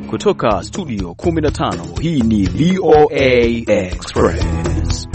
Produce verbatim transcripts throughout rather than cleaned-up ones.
Kutoka studio kumi na tano, hii ni V O A Express.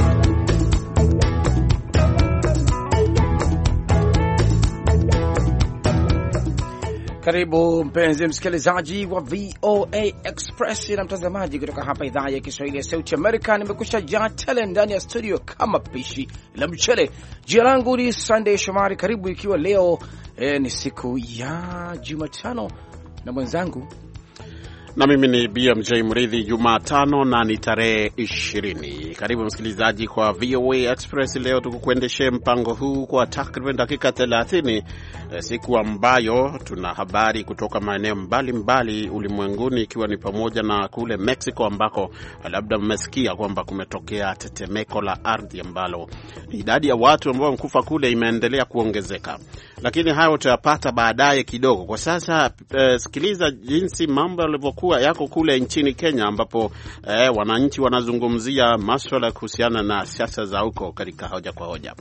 Karibu mpenzi msikilizaji wa V O A Express na mtazamaji kutoka hapa idhaa ya Kiswahili ya Sauti Amerika. Nimekusha jaa tele ndani ya studio kama pishi la mchele. Jina langu ni Sunday Shomari. Karibu ikiwa leo eh, ni siku ya Jumatano na mwenzangu na mimi ni B M J Mridhi. Jumatano na ni tarehe ishirini. Karibu msikilizaji kwa V O A Express. Leo tukukuendeshe mpango huu kwa takriban dakika thelathini, siku ambayo tuna habari kutoka maeneo mbalimbali ulimwenguni, ikiwa ni pamoja na kule Mexico ambako labda mmesikia kwamba kumetokea tetemeko la ardhi ambalo idadi ya watu ambao wamekufa kule imeendelea kuongezeka. Lakini hayo tutayapata baadaye kidogo. Kwa sasa eh, sikiliza jinsi mambo yalivyokuwa yako kule nchini Kenya, ambapo eh, wananchi wanazungumzia masuala kuhusiana na siasa za huko katika hoja kwa hoja.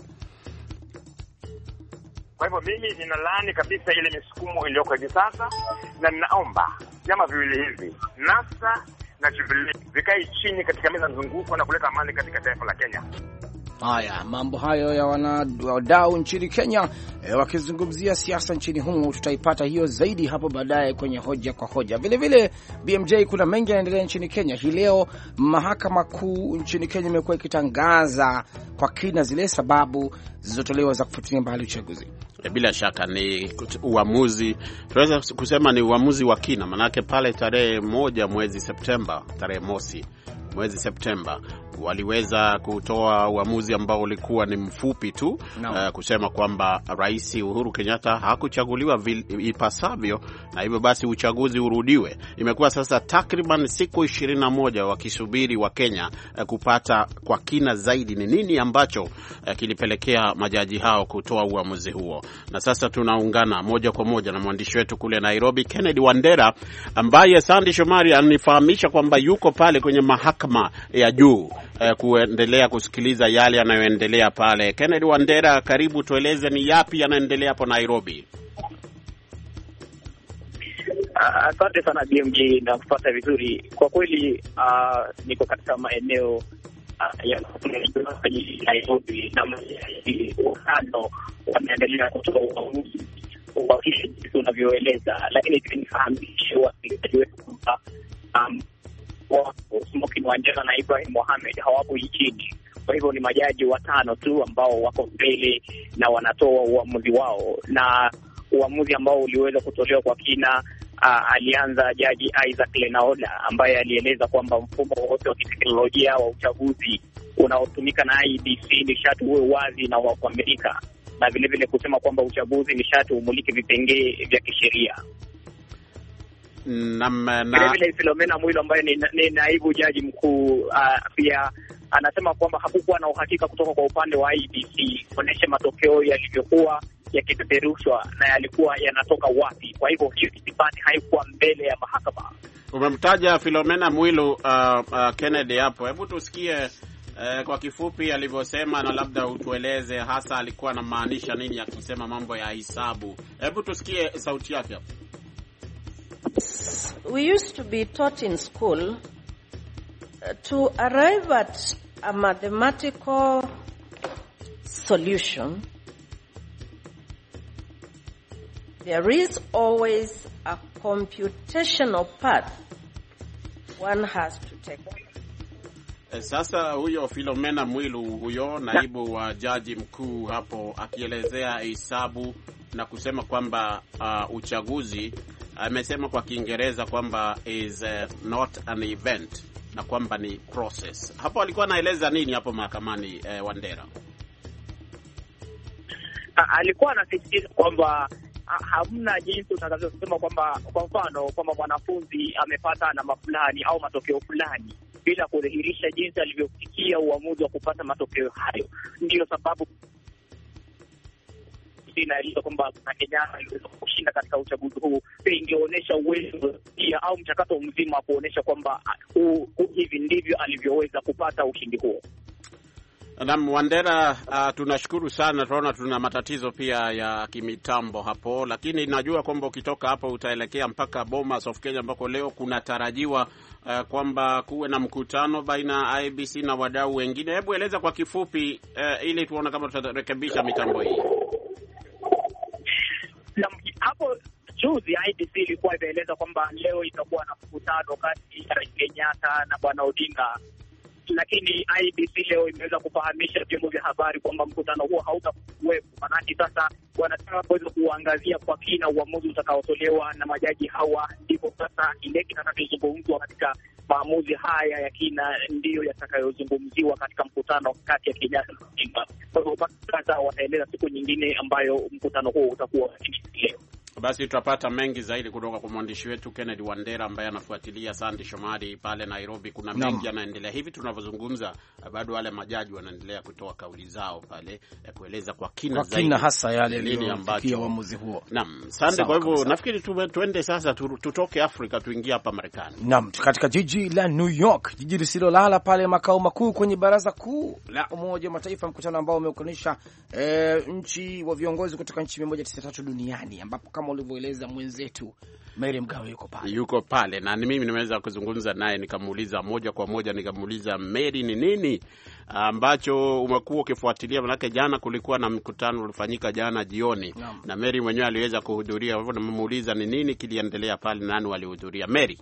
Kwa hivyo mimi ninalaani kabisa ile misukumo iliyoko hivi sasa, na ninaomba vyama viwili hivi, NASA na Jubilee, vikae chini katika meza mzunguko na kuleta amani katika taifa la Kenya. Haya, mambo hayo ya wadau nchini Kenya e, wakizungumzia siasa nchini humo, tutaipata hiyo zaidi hapo baadaye kwenye hoja kwa hoja. Vile vile B M J, kuna mengi yanaendelea nchini Kenya hii leo. Mahakama Kuu nchini Kenya imekuwa ikitangaza kwa kina zile sababu zilizotolewa za kufutilia mbali uchaguzi. Bila shaka ni uamuzi, tunaweza kusema ni uamuzi wa kina, manake pale tarehe moja mwezi Septemba, tarehe mosi mwezi Septemba, waliweza kutoa uamuzi ambao ulikuwa ni mfupi tu, no. uh, kusema kwamba Rais Uhuru Kenyatta hakuchaguliwa ipasavyo na hivyo basi uchaguzi urudiwe. Imekuwa sasa takriban siku ishirini na moja wakisubiri wa Kenya uh, kupata kwa kina zaidi ni nini ambacho uh, kilipelekea majaji hao kutoa uamuzi huo. Na sasa tunaungana moja kwa moja na mwandishi wetu kule Nairobi, Kennedy Wandera, ambaye Sandy Shomari anifahamisha kwamba yuko pale kwenye mahakama ya juu Uh, kuendelea kusikiliza yale yanayoendelea pale. Kennedy Wandera, karibu, tueleze ni yapi yanaendelea hapo Nairobi. Asante uh, sana B M G, na kupata vizuri. Kwa kweli uh, niko katika maeneo uh, ya Nairobi na mkano wanaendelea kutoa uamuzi wa kile jinsi unavyoeleza, lakini tunifahamishe wasikilizaji wetu kwamba um, Smoky Wanjala na Ibrahim Mohamed hawapo nchini. Kwa hivyo ni majaji watano tu ambao wako mbele na wanatoa uamuzi wao, na uamuzi ambao uliweza kutolewa kwa kina uh, alianza Jaji Isaac Lenaola, ambaye alieleza kwamba mfumo wote wa kiteknolojia wa uchaguzi unaotumika na I E B C ni sharti uwe wazi na wa kuaminika, na vile vile kusema kwamba uchaguzi ni sharti umulike vipengee vya kisheria. Na vile vile Philomena Mwilu ambaye ni, ni naibu jaji mkuu uh, pia anasema kwamba hakukuwa na uhakika kutoka kwa upande wa I E B C kuonesha matokeo yalivyokuwa yakipeperushwa na yalikuwa yanatoka wapi. Kwa hivyo hiyo ithibati haikuwa mbele ya mahakama. Umemtaja Philomena Mwilu uh, uh, Kennedy hapo. Hebu tusikie uh, kwa kifupi alivyosema, na labda utueleze hasa alikuwa anamaanisha nini akisema mambo ya hisabu. Hebu tusikie sauti yake hapo. We used to be taught in school uh, to arrive at a mathematical solution, there is always a computational path one has to take. Sasa huyo Philomena Mwilu, huyo naibu wa jaji mkuu hapo, akielezea hesabu na kusema kwamba uh, uchaguzi amesema kwa Kiingereza kwamba is uh, not an event na kwamba ni process. Hapo alikuwa anaeleza nini hapo mahakamani eh, Wandera? Ha, alikuwa anasisitiza kwamba hamna jinsi utakavyosema kwamba kwa mfano kwamba mwanafunzi amepata namba fulani au matokeo fulani bila kudhihirisha jinsi alivyofikia uamuzi wa kupata matokeo hayo. Ndiyo sababu inaeleza kwamba Kenya iliweza kushinda katika uchaguzi huu, pia ingeonyesha uwezo pia au mchakato mzima kuonyesha kwamba hivi ndivyo alivyoweza kupata ushindi huo. Naam, Wandera, uh, tunashukuru sana. Tunaona tuna matatizo pia ya kimitambo hapo, lakini najua kwamba ukitoka hapo utaelekea mpaka Bomas of Kenya ambako leo kunatarajiwa uh, kwamba kuwe na mkutano baina ya I B C na wadau wengine. Hebu eleza kwa kifupi uh, ili tuone kama tutarekebisha mitambo hii. Naam, hapo juzi I B C ilikuwa imeeleza kwamba leo itakuwa na mkutano kati ya Kenyatta na Bwana Odinga, lakini I B C leo imeweza kufahamisha vyombo vya habari kwamba mkutano huo hautakuwepo. Maanake sasa wanataka kuweza kuangazia kwa kina uamuzi utakaotolewa na majaji hawa, ndipo sasa ile kitakachozungumzwa katika maamuzi haya ya kina ndiyo yatakayozungumziwa katika mkutano kati ya Kenyatta na Odinga. Kwa hivyo sasa wataeleza siku nyingine ambayo mkutano huo utakuwa leo. Basi tutapata mengi zaidi kutoka kwa mwandishi wetu Kennedy Wandera ambaye anafuatilia Sandy Shomari pale Nairobi. Kuna mengi yanaendelea hivi tunavyozungumza, bado wale majaji wanaendelea kutoa kauli zao pale ya kueleza kwa kina kwa zaidi kina hasa yale yaliyofikia uamuzi huo. Naam, Sandy, kwa hivyo nafikiri tu, tuende sasa tu, tutoke Afrika tuingie hapa Marekani. Naam, katika jiji la New York, jiji lisilolala pale makao makuu kwenye baraza kuu la Umoja wa Mataifa, mkutano ambao umeunganisha e, nchi wa viongozi kutoka nchi mia moja tisini na tatu duniani, ambapo kama ulivyoeleza mwenzetu Mary Mgawe yuko pale. Yuko pale na mimi nimeweza kuzungumza naye, nikamuuliza moja kwa moja, nikamuuliza Mary, ni nini ambacho umekuwa ukifuatilia? Manake jana kulikuwa na mkutano ulifanyika jana jioni no. na Mary mwenyewe aliweza kuhudhuria. Hivyo nimemuuliza ni nini kiliendelea pale, nani walihudhuria. Mary: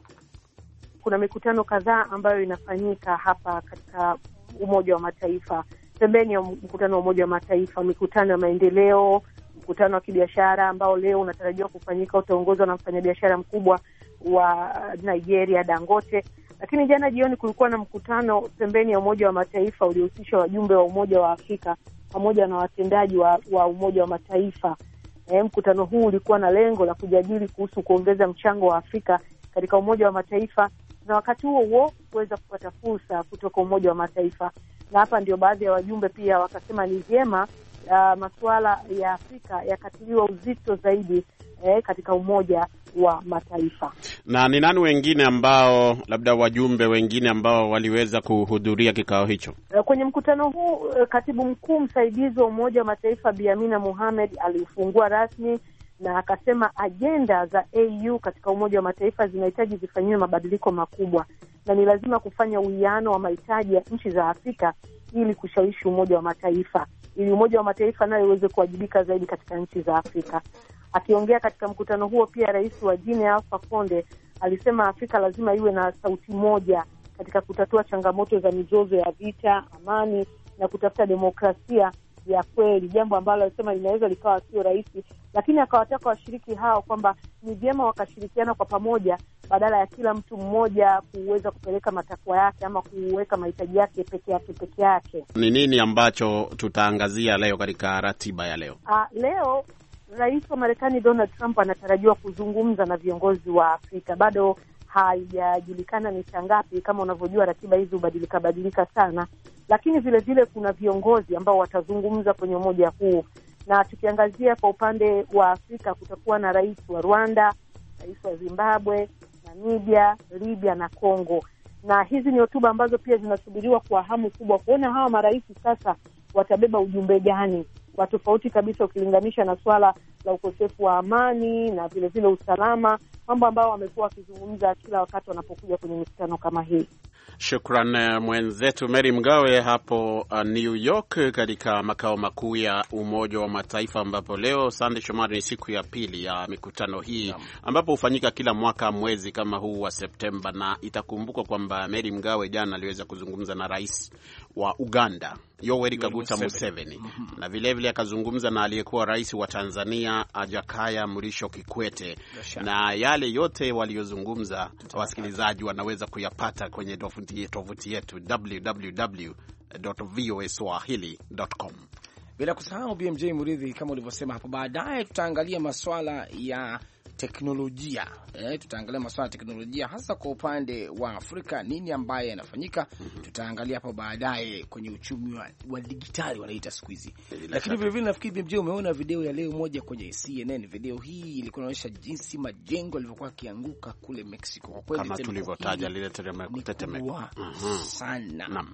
kuna mikutano kadhaa ambayo inafanyika hapa katika Umoja wa Mataifa, pembeni ya mkutano wa Umoja wa Mataifa, mikutano ya maendeleo, mkutano wa kibiashara ambao leo unatarajiwa kufanyika, utaongozwa na mfanyabiashara mkubwa wa Nigeria Dangote. Lakini jana jioni kulikuwa na mkutano pembeni ya Umoja wa Mataifa uliohusisha wajumbe wa Umoja wa Afrika pamoja na watendaji wa, wa Umoja wa Mataifa. E, mkutano huu ulikuwa na lengo la kujadili kuhusu kuongeza mchango wa Afrika katika Umoja wa Mataifa, na wakati huo huo kuweza kupata fursa kutoka Umoja wa Mataifa. Na hapa ndio baadhi ya wajumbe pia wakasema ni vyema uh, masuala ya Afrika yakatiliwa uzito zaidi eh, katika Umoja wa Mataifa. Na ni nani wengine ambao labda wajumbe wengine ambao waliweza kuhudhuria kikao hicho? Uh, kwenye mkutano huu uh, katibu mkuu msaidizi wa Umoja wa Mataifa Bi Amina Mohamed alifungua rasmi na akasema ajenda za A U katika Umoja wa Mataifa zinahitaji zifanyiwe mabadiliko makubwa, na ni lazima kufanya uwiano wa mahitaji ya nchi za Afrika ili kushawishi Umoja wa Mataifa, ili Umoja wa Mataifa nayo iweze kuwajibika zaidi katika nchi za Afrika. Akiongea katika mkutano huo pia, rais wa Guinea Alpha Conde alisema Afrika lazima iwe na sauti moja katika kutatua changamoto za mizozo ya vita, amani na kutafuta demokrasia ya kweli, jambo ambalo alisema linaweza likawa sio rahisi, lakini akawataka washiriki hao kwamba ni vyema wakashirikiana kwa pamoja badala ya kila mtu mmoja kuweza kupeleka matakwa yake ama kuweka mahitaji yake peke yake peke yake. Ni nini ambacho tutaangazia leo katika ratiba ya leo? Ah, leo Rais wa Marekani Donald Trump anatarajiwa kuzungumza na viongozi wa Afrika. Bado haijajulikana ni saa ngapi, kama unavyojua ratiba hizi hubadilika badilika sana, lakini vile vile kuna viongozi ambao watazungumza kwenye umoja huu. Na tukiangazia kwa upande wa Afrika, kutakuwa na rais wa Rwanda, rais wa Zimbabwe, Namibia, Libya na Kongo. Na hizi ni hotuba ambazo pia zinasubiriwa kwa hamu kubwa kuona hawa marais sasa watabeba ujumbe gani wa tofauti kabisa ukilinganisha na swala la ukosefu wa amani na vile vile usalama, mambo ambao wamekuwa wakizungumza kila wakati wanapokuja kwenye mikutano kama hii. Shukran mwenzetu Mary Mgawe hapo uh, New York katika makao makuu ya Umoja wa Mataifa, ambapo leo Sunday Shomari ni siku ya pili ya mikutano hii ambapo hufanyika kila mwaka mwezi kama huu wa Septemba. Na itakumbukwa kwamba Mary Mgawe jana aliweza kuzungumza na rais wa Uganda Yoweri Kaguta Museveni, mm-hmm. na vile vile akazungumza na aliyekuwa rais wa Tanzania Jakaya Mrisho Kikwete. Dasha. Na yale yote waliozungumza wasikilizaji wanaweza kuyapata kwenye tovuti yetu w w w dot voa swahili dot com. Bila kusahau B M J Muridhi, kama ulivyosema hapo, baadaye tutaangalia masuala ya teknolojia. Eh, tutaangalia masuala ya teknolojia hasa kwa upande wa Afrika, nini ambaye yanafanyika. Mm-hmm. Tutaangalia hapo baadaye kwenye uchumi wa, wa digitali wanaita siku hizi. Lakini vile vile nafikiri B M J umeona video ya leo moja kwenye C N N. Video hii ilikuwa inaonyesha jinsi majengo yalivyokuwa kianguka kule Mexico. Kwa kweli kama tulivyotaja lile tetemeko sana. Naam.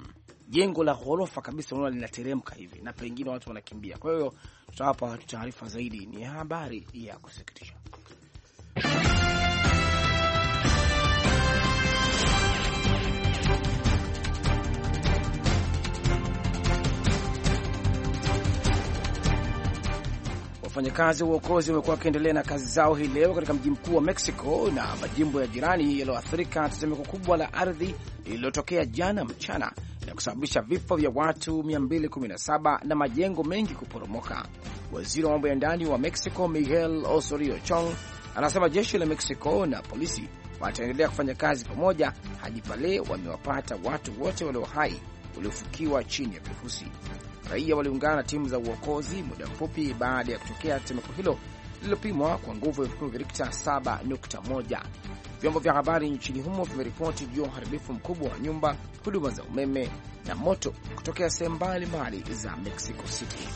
jengo la ghorofa kabisa unaona linateremka hivi na pengine watu wanakimbia. Kwa hiyo tutawapa watu taarifa zaidi. Ni habari ya kusikitisha. Wafanyakazi wa uokozi wamekuwa wakiendelea na kazi zao hii leo katika mji mkuu wa Mexico na majimbo ya jirani yaliyoathirika tetemeko kubwa la ardhi lililotokea jana mchana na kusababisha vifo vya watu mia mbili kumi na saba na majengo mengi kuporomoka. Waziri wa mambo ya ndani wa Mexico Miguel Osorio Chong anasema jeshi la Mexico na polisi wataendelea kufanya kazi pamoja hadi pale wamewapata watu wote walio hai waliofukiwa chini ya vifusi. Raia waliungana na timu za uokozi muda mfupi baada ya kutokea tetemeko hilo lililopimwa kwa nguvu ya vipimo vya Richter saba nukta moja. Vyombo vya habari nchini humo vimeripoti juu ya uharibifu mkubwa wa nyumba, huduma za umeme na moto kutokea sehemu mbalimbali za Mexico City.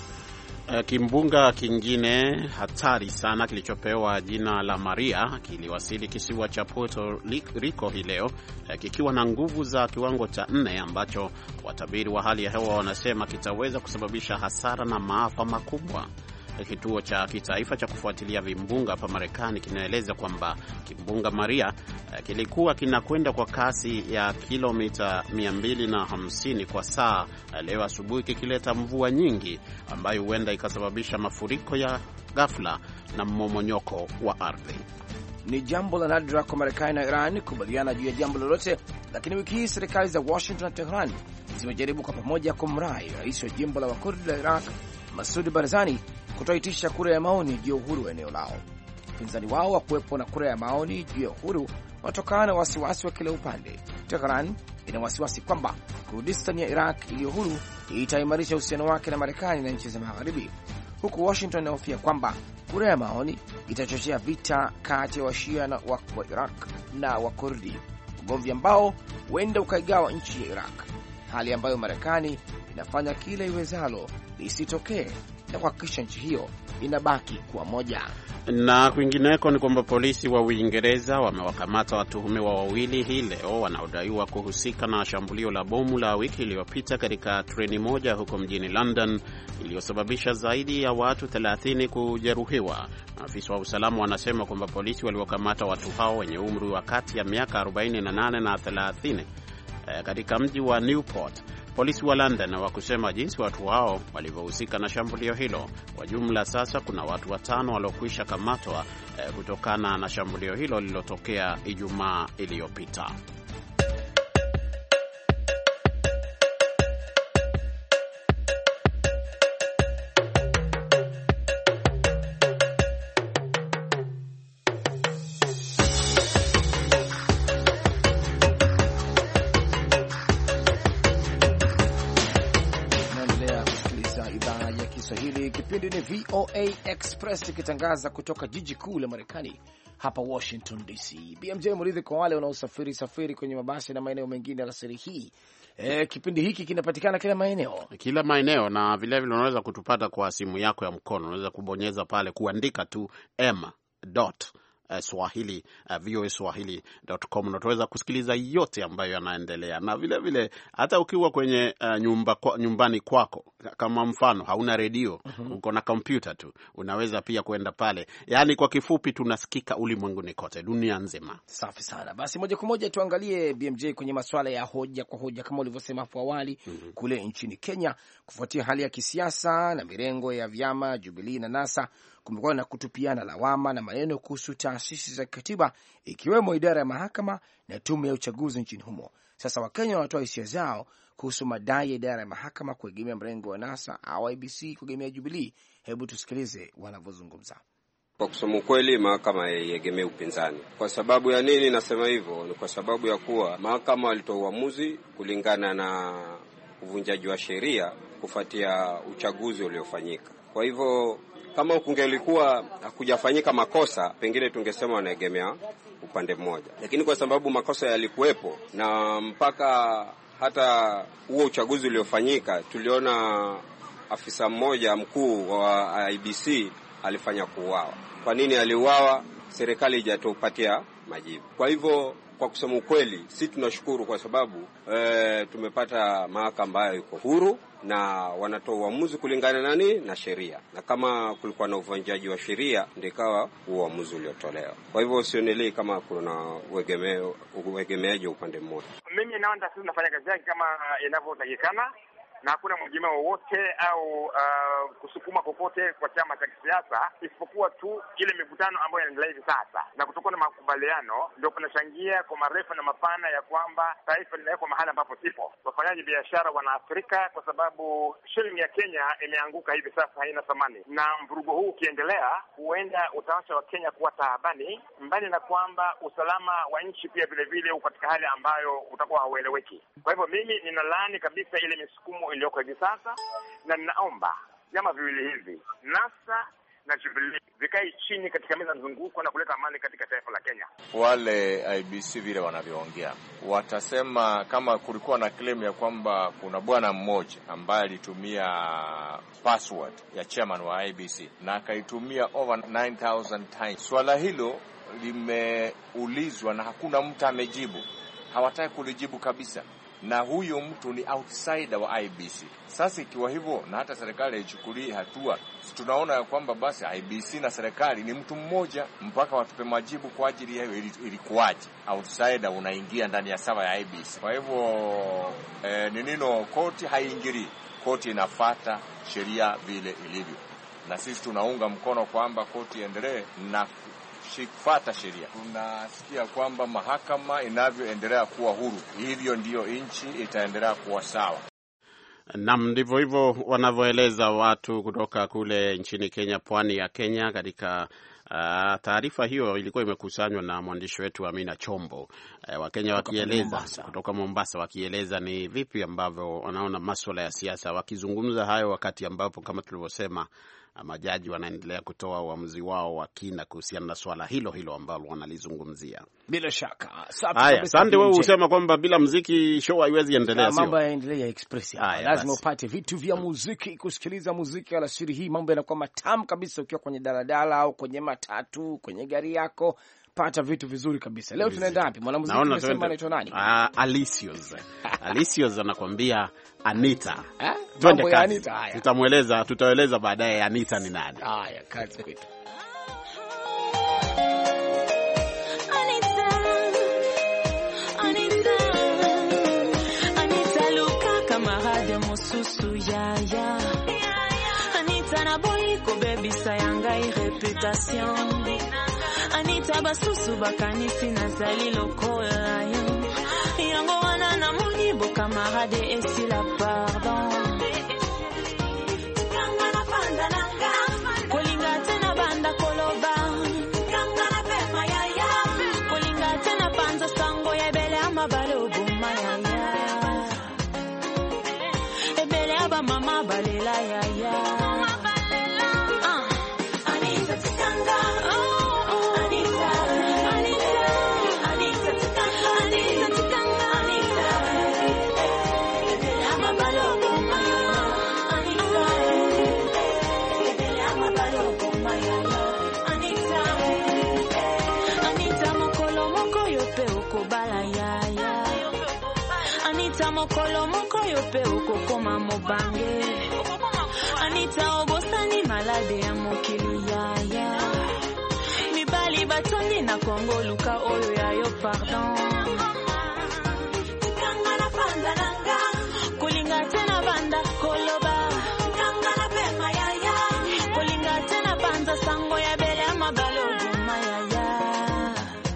Kimbunga kingine hatari sana kilichopewa jina la Maria kiliwasili kisiwa cha Puerto Rico hii leo kikiwa na nguvu za kiwango cha nne ambacho watabiri wa hali ya hewa wanasema kitaweza kusababisha hasara na maafa makubwa. Kituo cha kitaifa cha kufuatilia vimbunga hapa Marekani kinaeleza kwamba kimbunga Maria kilikuwa kinakwenda kwa kasi ya kilomita mia mbili na hamsini kwa saa leo asubuhi, kikileta mvua nyingi ambayo huenda ikasababisha mafuriko ya ghafla na mmomonyoko wa ardhi. Ni jambo la nadra kwa Marekani na Iran kubaliana juu ya jambo lolote, lakini wiki hii serikali za Washington na Tehran zimejaribu kwa pamoja kumrai rais wa jimbo la Wakurdi la Iraq Masoud Barzani kutoitisha kura ya maoni juu ya uhuru wa eneo lao. Upinzani wao wa kuwepo na kura ya maoni juu ya uhuru watokana na wasiwasi wa kila upande. Tehran ina wasiwasi kwamba Kurdistan ya Iraq iliyo huru itaimarisha uhusiano wake na Marekani na nchi za Magharibi, huku Washington inahofia kwamba kura ya maoni itachochea vita kati ya Washia na wa, wa Iraq na Wakurdi, ugomvi ambao huenda ukaigawa nchi ya Iraq, hali ambayo Marekani inafanya kila iwezalo lisitokee na kuhakikisha nchi hiyo inabaki kuwa moja. Na kwingineko ni kwamba polisi wa Uingereza wamewakamata watuhumiwa wawili hii leo wanaodaiwa kuhusika na shambulio la bomu la wiki iliyopita katika treni moja huko mjini London iliyosababisha zaidi ya watu thelathini kujeruhiwa. Maafisa wa usalama wanasema kwamba polisi waliokamata watu hao wenye umri wa kati ya miaka arobaini na nane na thelathini eh, katika mji wa Newport. Polisi wa London hawakusema jinsi watu hao walivyohusika na shambulio hilo. Kwa jumla sasa kuna watu watano waliokwisha kamatwa eh, kutokana na shambulio hilo lililotokea Ijumaa iliyopita. Kipindi ni V O A Express ikitangaza kutoka jiji kuu la Marekani hapa Washington D C. B M J Muridhi, kwa wale wanaosafiri safiri kwenye mabasi na maeneo mengine alasiri hii, e, kipindi hiki kinapatikana kila maeneo kila maeneo na vile vile unaweza kutupata kwa simu yako ya mkono. Unaweza kubonyeza pale kuandika tu m dot Uh, Swahili uh, v o a swahili dot com na utaweza kusikiliza yote ambayo yanaendelea. Na vile vile hata ukiwa kwenye uh, nyumba kwa, nyumbani kwako, kama mfano hauna redio, uh-huh. uko na kompyuta tu, unaweza pia kwenda pale. Yaani kwa kifupi tunasikika ulimwenguni kote, dunia nzima. Safi sana. Basi moja kwa moja tuangalie B M J kwenye masuala ya hoja kwa hoja kama ulivyosema hapo awali, uh-huh. kule nchini Kenya kufuatia hali ya kisiasa na mirengo ya vyama Jubilee na NASA, kumekuwa na kutupiana lawama na maneno kuhusu taasisi za katiba ikiwemo idara ya mahakama na tume ya uchaguzi nchini humo. Sasa Wakenya wanatoa hisia zao kuhusu madai ya idara ya mahakama kuegemea mrengo wa NASA au I B C kuegemea Jubilee. Hebu tusikilize wanavyozungumza. Kwa kusema kweli, mahakama haiegemei upinzani. Kwa sababu ya nini nasema hivyo? Ni kwa sababu ya kuwa mahakama walitoa uamuzi kulingana na uvunjaji wa sheria kufuatia uchaguzi uliofanyika. Kwa hivyo kama kungelikuwa hakujafanyika makosa, pengine tungesema wanaegemea upande mmoja. Lakini kwa sababu makosa yalikuwepo na mpaka hata huo uchaguzi uliofanyika tuliona afisa mmoja mkuu wa I B C alifanya kuuawa. Kwa nini aliuawa? serikali haijatupatia majibu. Kwa hivyo kwa kusema ukweli, si tunashukuru kwa sababu e, tumepata mahakama ambayo iko huru na wanatoa uamuzi kulingana nani na sheria, na kama kulikuwa na uvunjaji wa sheria ndio ikawa uamuzi uliotolewa. Kwa hivyo sionelei kama kuna uegemeo uegemeaji upande mmoja. Mimi naona sisi tunafanya kazi yake kama inavyotakikana na hakuna mjima wowote au uh, kusukuma kokote kwa chama cha kisiasa, isipokuwa tu ile mivutano ambayo inaendelea hivi sasa, na kutokuwa na makubaliano ndio kunachangia kwa marefu na mapana ya kwamba taifa linawekwa mahali ambapo sipo. Wafanyaji biashara wanaathirika kwa sababu shilingi ya Kenya imeanguka hivi sasa, haina thamani, na mvurugo huu ukiendelea huenda utawasha wa Kenya kuwa taabani, mbali na kwamba usalama wa nchi pia vile vile uko katika hali ambayo utakuwa haueleweki. Kwa hivyo mimi ninalaani kabisa ile misukumo iliyoko hivi sasa, na ninaomba vyama viwili hivi NASA na Jubilee vikae chini katika meza mzunguko na kuleta amani katika taifa la Kenya. Wale I B C vile wanavyoongea, watasema kama kulikuwa na claim ya kwamba kuna bwana mmoja ambaye alitumia password ya chairman wa I B C na akaitumia over nine thousand times. Swala hilo limeulizwa na hakuna mtu amejibu. Hawataka kulijibu kabisa. Na huyo mtu ni outsider wa I B C. Sasa ikiwa hivyo na hata serikali haichukulii hatua, tunaona ya kwamba basi I B C na serikali ni mtu mmoja, mpaka watupe majibu kwa ajili ya ilikuwaje outsider unaingia ndani ya sawa ya I B C. Kwa hivyo eh, ni nino koti haingiri, koti inafuata sheria vile ilivyo, na sisi tunaunga mkono kwamba koti endelee na shikfata sheria. Tunasikia kwamba mahakama inavyoendelea kuwa huru, hivyo ndiyo nchi itaendelea kuwa sawa. Naam, ndivyo hivyo wanavyoeleza watu kutoka kule nchini Kenya, pwani ya Kenya. Katika uh, taarifa hiyo ilikuwa imekusanywa na mwandishi wetu Amina Chombo, uh, wa Kenya wakieleza Mombasa. kutoka Mombasa wakieleza ni vipi ambavyo wanaona masuala ya siasa, wakizungumza hayo wakati ambapo kama tulivyosema majaji wanaendelea kutoa uamuzi wao wa kina kuhusiana na swala hilo hilo ambalo wanalizungumzia. Bila shaka. Haya, asante. Wewe usema kwamba bila muziki show haiwezi endelea, sio? Mambo yaendelea Express hapa. Lazima upate vitu vya muziki, kusikiliza muziki alasiri hii. Mambo yanakuwa matamu kabisa ukiwa kwenye daladala au kwenye matatu, kwenye gari yako. Pata vitu vizuri kabisa. Leo tunaenda wapi? Mwanamuziki anasema anaitwa nani? Ah, Alicios. Alicios anakuambia Anita. Eh? Twende kazi. Anita haya. Tutamueleza, tutaeleza baadaye Anita ni nani. Haya, kazi kwetu. Anita. Anita. Anita Luka camarade mususu ya ya. Anita na boy ko baby sayanga i reputation. Anita basusu bakanisi nazali lokola yo. Yango wana na moni bo camarade esi la pardon. Kanga na panda nanga. Kolinga tena banda koloba. Kanga na pema ya ya. Kolinga tena panza sango ya bele ama balo buma ya ya. Ebele aba mama balela ya ya. Mokolo moko yo pe okokoma mobange. Anita obosani malade ya mokili ya ya. Mibali batondi na Kongo luka oyo ya yo pardon. Kanga na panda nanga. Kolinga tena banda koloba. Kanga na pema ya ya. Kolinga tena panza sango ya bele ama balogo maya ya.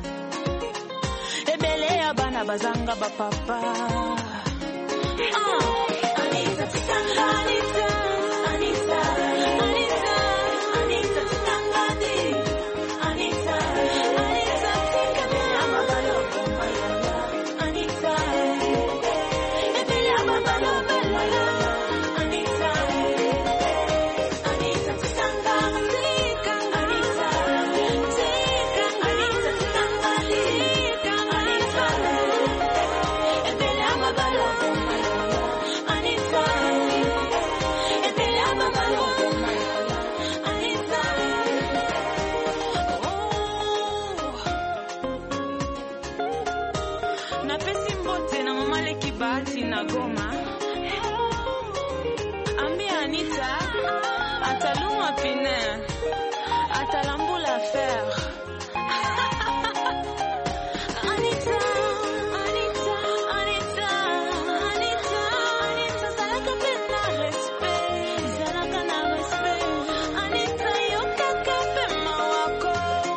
Ebele ya bana bazanga ba papa. Anita, Anita, Anita, Anita, Anita, Anita, Anita, Anita, ama balogo maya, Anita, ebele ama balogo maya, Anita, Anita, Anita, Anita, Anita, ebele ama balogo maya. goma. Ambia Anita ataluma pine, atalambula fer. Anita, Anita, Anita, Anita, Anita, salaka pena respect, salaka na respect. Anita yoka kapema wako.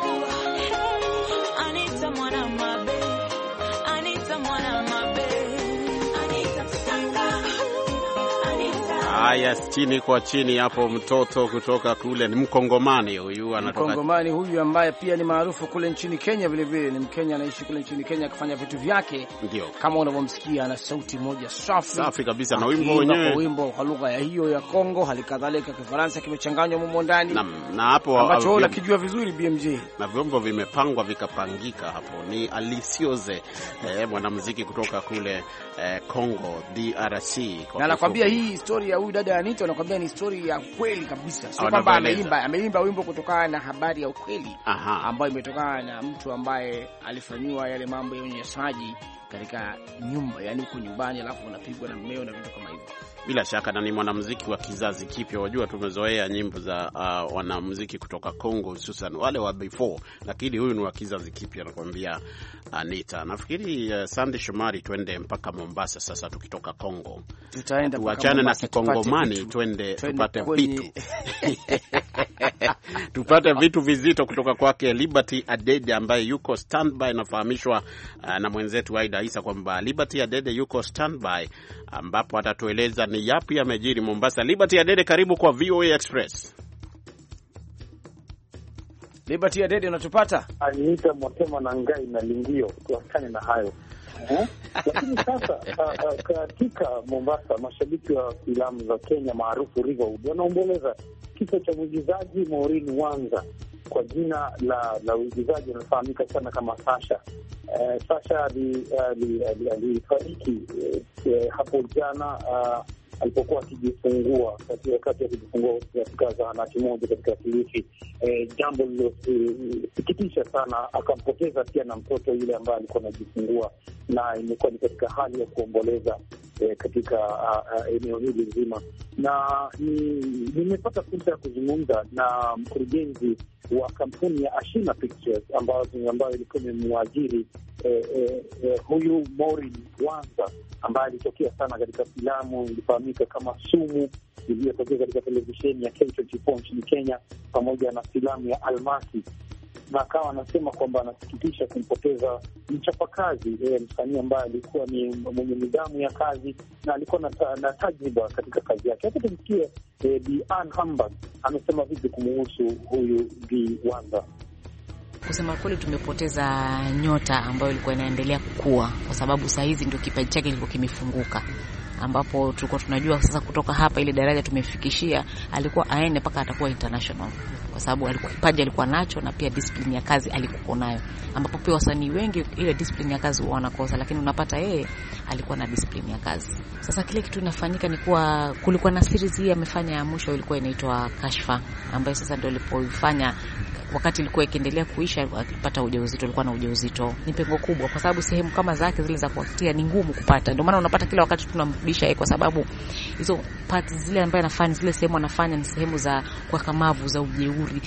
Anita mwana mabe, Anita mwana mabe, Anita sanga. Haya, chini kwa chini hapo, mtoto kutoka kule ni Mkongomani huyu, anatoka Mkongomani huyu ambaye pia ni maarufu kule nchini Kenya, vile vile ni Mkenya anaishi kule nchini Kenya, akafanya vitu vyake. Ndio kama unavyomsikia, ana sauti moja safi safi kabisa, na wimbo wenyewe wimbo kwa lugha ya hiyo ya Kongo, halikadhalika Kifaransa kimechanganywa mumo ndani, na, na hapo ambacho wala kijua vizuri B M J, na vyombo vimepangwa vikapangika hapo. Ni Alicioze, eh, mwanamuziki kutoka kule eh, Kongo D R C. Na nakwambia hii historia ya huyu dada Anita, anakwambia ni historia ya kweli kabisa, sio kwamba ameimba ameimba wimbo kutokana na habari ya ukweli ambayo imetokana na mtu ambaye alifanywa yale mambo ya unyanyasaji katika nyumba, yani huko nyumbani, alafu unapigwa na mmeo na vitu kama hivyo. Bila shaka, na ni mwanamuziki wa kizazi kipya. Wajua tumezoea nyimbo za uh, wanamuziki kutoka Kongo, hususan wale wa before, lakini huyu ni wa kizazi kipya, nakwambia Anita. Nafikiri uh, Sandy Shomari, twende mpaka Mombasa sasa. Tukitoka Kongo tutaenda tuachane na Kikongomani, twende tupate vitu tupate vitu vizito kutoka kwake Liberty Adede ambaye yuko standby. Nafahamishwa uh, na mwenzetu Aida Isa kwamba Liberty Adede yuko standby, ambapo atatueleza ni yapi yamejiri Mombasa. Liberty Adede, karibu kwa V O A Express. Liberty Adede, unatupata? Aniita Motema na Ngai na Lingio, tuachane na hayo. Eh? Lakini sasa katika Mombasa, mashabiki wa filamu za Kenya maarufu Riverwood wanaomboleza kifo cha mwigizaji Maureen Wanza, kwa jina la la uigizaji anafahamika sana kama Sasha. Eh, Sasha alifariki eh, hapo jana uh, alipokuwa akijifungua, wakati akijifungua katika zahanati moja katika Kilifi. Eh, jambo lilosikitisha sana, akampoteza pia na mtoto yule ambaye alikuwa anajifungua, na imekuwa ni katika hali ya kuomboleza eh, katika uh, uh, eneo hili nzima. Na nimepata fursa ya kuzungumza na mkurugenzi wa kampuni ya Ashina Pictures ambayo ambayo ilikuwa imemwajiri eh, eh, eh, huyu Maureen Wanza ambaye alitokea sana katika filamu ilifahamika kama Sumu iliyotokea katika televisheni ya K ishirini na nne nchini Kenya, pamoja na filamu ya Almasi. Na akawa anasema kwamba anasikitisha kumpoteza mchapakazi, eh, msanii ambaye alikuwa ni mwenye nidhamu ya kazi na alikuwa na, ta, na tajriba katika kazi yake. Hata tusikie eh, Bi Ann Hamburg amesema vipi kumuhusu huyu Bi Wanza. Kusema kweli, tumepoteza nyota ambayo ilikuwa inaendelea kukua, kwa sababu saa hizi ndio kipaji chake kilikuwa kimefunguka, ambapo tulikuwa tunajua sasa kutoka hapa ile daraja tumefikishia, alikuwa aende mpaka atakuwa international, kwa sababu alikuwa kipaji alikuwa nacho, na pia discipline ya kazi alikuwa nayo, ambapo pia wasanii wengi ile discipline ya kazi wanakosa, lakini unapata yeye alikuwa na discipline ya kazi. Sasa kile kitu inafanyika ni kuwa kulikuwa na series hii amefanya ya mwisho, ilikuwa inaitwa Kashfa, ambayo sasa ndio ilipoifanya wakati ilikuwa ikiendelea kuisha, akipata ujauzito. Alikuwa na ujauzito, ni pengo kubwa, kwa sababu sehemu kama zake zile za kuatia ni ngumu kupata. Ndio maana unapata kila wakati tunamrudisha yeye, kwa sababu hizo parts zile ambaye anafanya, zile sehemu anafanya ni sehemu za kwa kamavu za ujeuri.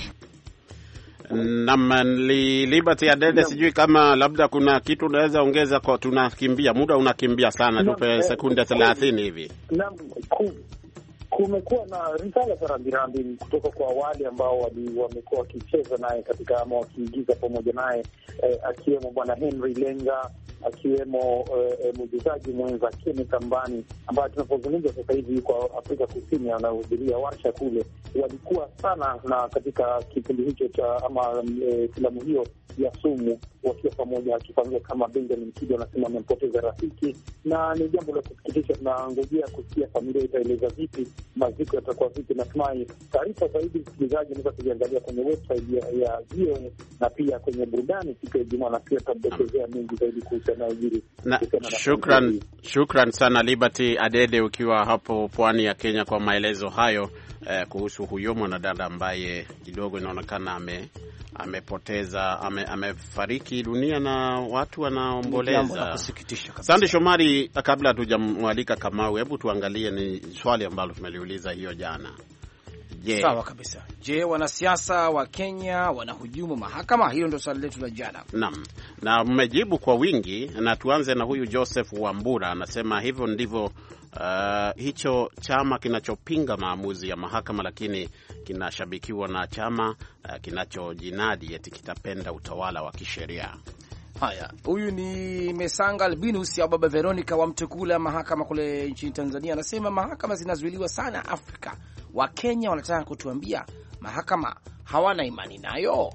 Na Liberty Adede, sijui kama labda kuna kitu unaweza ongeza, kwa tunakimbia muda, unakimbia sana, tupe sekunde thelathini hivi. Naam, kumekuwa na risala za rambirambi kutoka kwa wale ambao wamekuwa wakicheza naye katika ama wakiigiza pamoja naye, eh, akiwemo bwana Henry Lenga, akiwemo eh, mwigizaji mwenza Kenneth Ambani ambaye tunapozungumza sasa hivi yuko Afrika Kusini, anahudhuria warsha kule. Walikuwa sana na katika kipindi hicho cha ama eh, filamu hiyo ya Sumu, wakiwa pamoja, akifanyia kama Benjamin Kido anasema amempoteza rafiki, na ni jambo la kusikitisha. Tunangojea kusikia familia itaeleza vipi, maziko yatakuwa vipi. Natumai taarifa zaidi msikilizaji unaweza kujiangalia kwenye website ya, ya V O A na pia kwenye burudani siku ya Ijumaa, na pia tutadokezea mengi zaidi kuhusiana na hili. Shukran, shukran sana Liberty Adede ukiwa hapo pwani ya Kenya kwa maelezo hayo eh, kuhusu kuhusu huyo mwanadada ambaye kidogo inaonekana ame amepoteza ame, amefariki dunia na watu wanaomboleza. Sande Shomari, kabla hatujamwalika Kamau, hebu tuangalie ni swali ambalo tumeliuliza hiyo jana. Je, sawa kabisa. Je, wanasiasa wa Kenya wanahujumu mahakama? Hilo ndio swali letu la jana. Naam. Na mmejibu kwa wingi, na tuanze na huyu Joseph Wambura, anasema hivyo ndivyo Uh, hicho chama kinachopinga maamuzi ya mahakama lakini kinashabikiwa na chama uh, kinachojinadi eti kitapenda utawala wa kisheria. Haya, huyu ni Mesanga Albinus ya baba Veronica wa Mtukula mahakama kule nchini Tanzania, anasema mahakama zinazuiliwa sana Afrika. Wa Kenya wanataka kutuambia mahakama hawana imani nayo.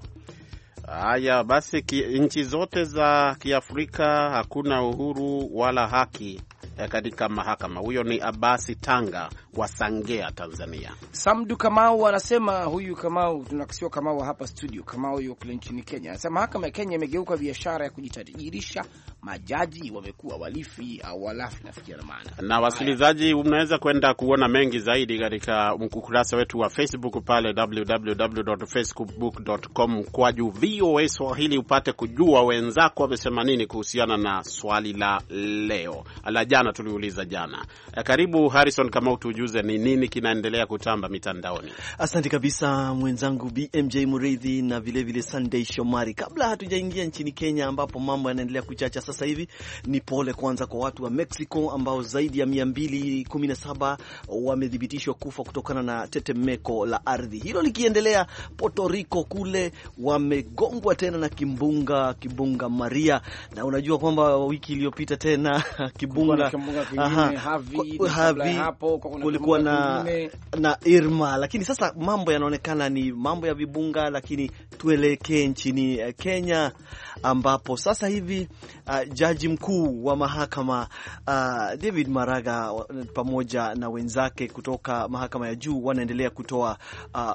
Haya basi, nchi zote za Kiafrika hakuna uhuru wala haki katika mahakama. Huyo ni Abasi Tanga wa Sangea, Tanzania. Samdu Kamau anasema, huyu Kamau tunakisiwa Kamau hapa studio, Kamau yuko nchini Kenya, anasema mahakama ya Kenya imegeuka biashara ya kujitajirisha, majaji wamekuwa walifi au walafi, nafikia na maana. Na wasikilizaji, mnaweza kwenda kuona mengi zaidi katika ukurasa wetu wa Facebook pale w w w dot facebook dot com kwa juu V O A Swahili, upate kujua wenzako wamesema nini kuhusiana na swali la leo. Ala jana tuliuliza jana. Karibu Harrison, kama utujuze ni nini kinaendelea kutamba mitandaoni. Asante kabisa mwenzangu B M J Mureithi na vile vile Sunday Shomari. Kabla hatujaingia nchini Kenya ambapo mambo yanaendelea kuchacha sasa hivi, ni pole kwanza kwa watu wa Mexico ambao zaidi ya mia mbili kumi na saba wamethibitishwa kufa kutokana na tetemeko la ardhi. Hilo likiendelea, Puerto Rico kule wamegongwa tena na kimbunga kimbunga Maria, na unajua kwamba wiki iliyopita tena kimbunga kingine Harvey, Harvey hapo kulikuwa na na Irma, lakini sasa mambo yanaonekana ni mambo ya vibunga. Lakini tuelekee nchini Kenya ambapo sasa hivi uh, jaji mkuu wa mahakama uh, David Maraga pamoja na wenzake kutoka mahakama ya juu wanaendelea kutoa uh,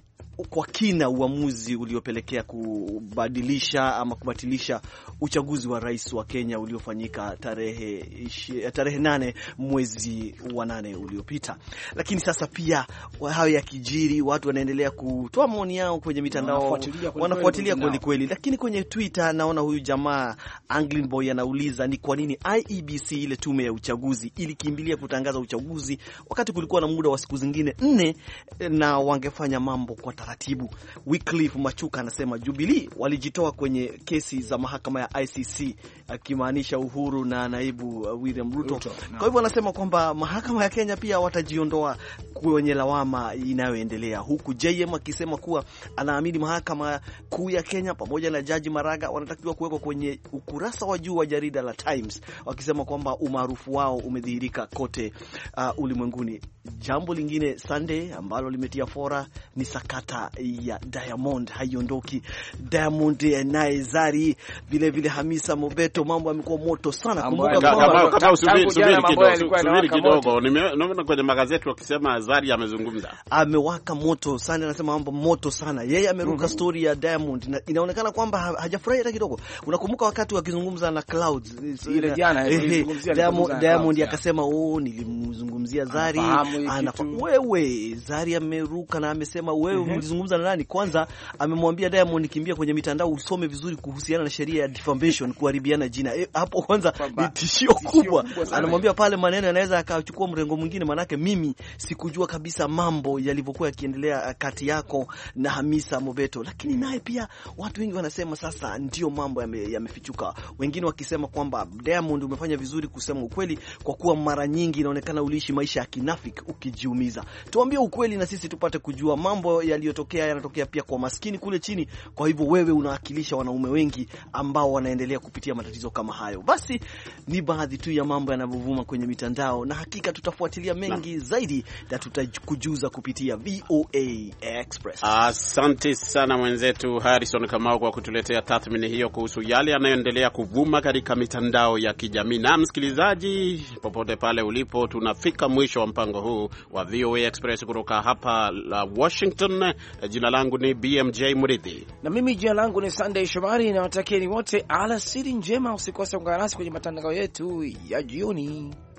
kwa kina uamuzi uliopelekea kubadilisha ama kubatilisha uchaguzi wa rais wa Kenya uliofanyika tarehe tarehe nane mwezi wa nane uliopita. Lakini sasa pia hayo ya kijiri, watu wanaendelea kutoa maoni yao kwenye mitandao, wanafuatilia kweli kweli. Lakini kwenye Twitter naona huyu jamaa Anglin Boy anauliza ni kwa nini I E B C, ile tume ya uchaguzi, ilikimbilia kutangaza uchaguzi wakati kulikuwa na muda wa siku zingine nne na wangefanya mambo kwa taratibu. Wycliffe Machuka anasema Jubilee walijitoa kwenye kesi za mahakama ya I C C, akimaanisha Uhuru na naibu William Ruto. Ruto no. Kwa hivyo anasema kwamba mahakama ya Kenya pia watajiondoa kwenye lawama inayoendelea, huku J M akisema kuwa anaamini mahakama kuu ya Kenya pamoja na Jaji Maraga wanatakiwa kuwekwa kwenye ukurasa wa juu wa jarida la Times, wakisema kwamba umaarufu wao umedhihirika kote uh, ulimwenguni. Jambo lingine Sunday ambalo limetia fora ni sakata ya Diamond, haiondoki. Diamond naye Zari vile vile Hamisa Mobeto, mambo yamekuwa moto sana. Kumbuka kwamba kama usubiri subiri kidogo, subiri kidogo, nimeona kwenye magazeti wakisema Zari amezungumza, amewaka moto sana, anasema mambo moto sana. Yeye ameruka mm -hmm. story ya Diamond na inaonekana kwamba hajafurahi hata kidogo. Unakumbuka wakati wakizungumza na Clouds ile jana, Diamond Diamond akasema oh, nilimzungumzia Zari, anafa wewe. Zari ameruka na amesema wewe mm -hmm. ulizungumza na nani? Kwanza amemwambia Diamond kimbia kwenye mitandao usome vizuri kuhusiana na sheria ya defamation, kuharibiana jina. E, hapo kwanza ni tishio kubwa. Anamwambia pale maneno yanaweza akachukua mrengo mwingine, manake mimi sikujua kabisa mambo yalivyokuwa yakiendelea kati yako na Hamisa Mobeto. Lakini naye pia watu wengi wanasema sasa ndio mambo yamefichuka, yame wengine wakisema kwamba Diamond umefanya vizuri kusema ukweli, kwa kuwa mara nyingi inaonekana uliishi maisha ya kinafiki ukijiumiza. Tuambie ukweli na sisi tupate kujua mambo yaliyotokea yanatokea pia kwa maskini kule chini. Kwa hivyo wewe unawakilisha wanaume wengi ambao wanaendelea kupitia matatizo kama hayo. Basi ni baadhi tu ya mambo yanavyovuma kwenye mitandao, na hakika tutafuatilia mengi na zaidi na tutakujuza kupitia V O A Express. Asante sana mwenzetu Harrison Kamau kwa kutuletea tathmini hiyo kuhusu yale yanayoendelea kuvuma katika mitandao ya kijamii. Na msikilizaji, popote pale ulipo, tunafika mwisho wa mpango huu wa V O A Express kutoka hapa la Washington. Jina langu ni B M J Muridhi na mimi jina langu ni Sunday Shomari, na watakieni wote alasiri njema. Usikose kuungana nasi kwenye matangazo yetu ya jioni.